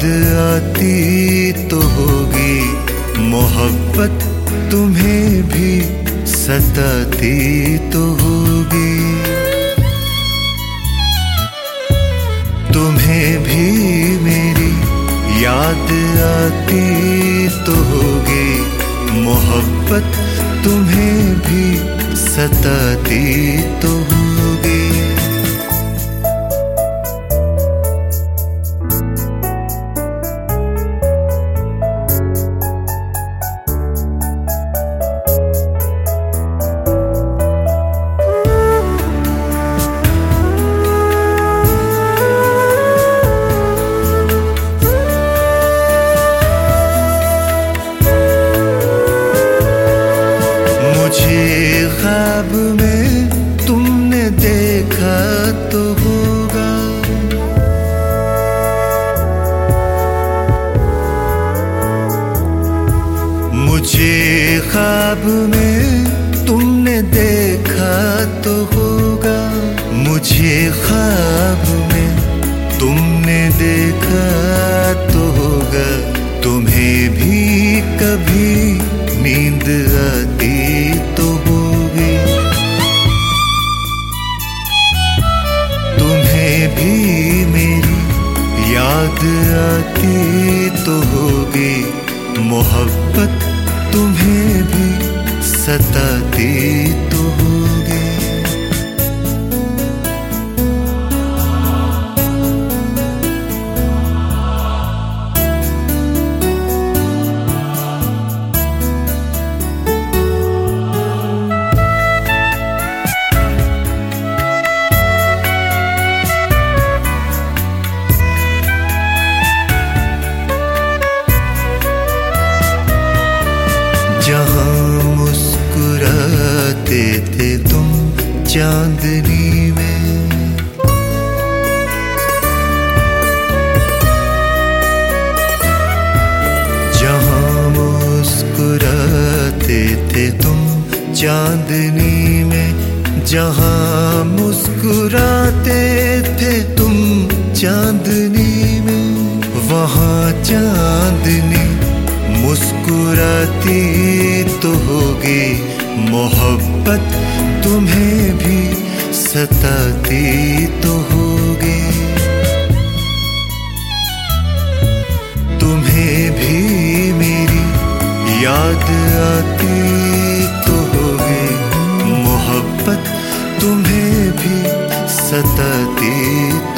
आती तो होगी, मोहब्बत तुम्हें भी सताती तो होगी। तुम्हें भी मेरी याद आती तो होगी, मोहब्बत तुम्हें भी सताती तो होगी। मुझे ख्वाब में तुमने देखा तो होगा, मुझे ख्वाब में तुमने देखा तो होगा, मुझे ख्वाब में तुमने देखा तो होगा। तुम्हें भी कभी नींद आती तो होगी, तुम्हें भी मेरी याद आती तो होगी, मोहब्बत तुम्हें भी सताती तो होगी। जहाँ मुस्कुराते थे तुम चांदनी में, जहाँ मुस्कुराते थे तुम चांदनी में, जहाँ मुस्कुराते थे तुम चांदनी में, वहाँ चांदनी मुस्कुराती तो होगी, मोहब्बत तुम्हें भी सताती तो होगी। तुम्हें भी मेरी याद आती तो होगी, मोहब्बत तुम्हें भी सताती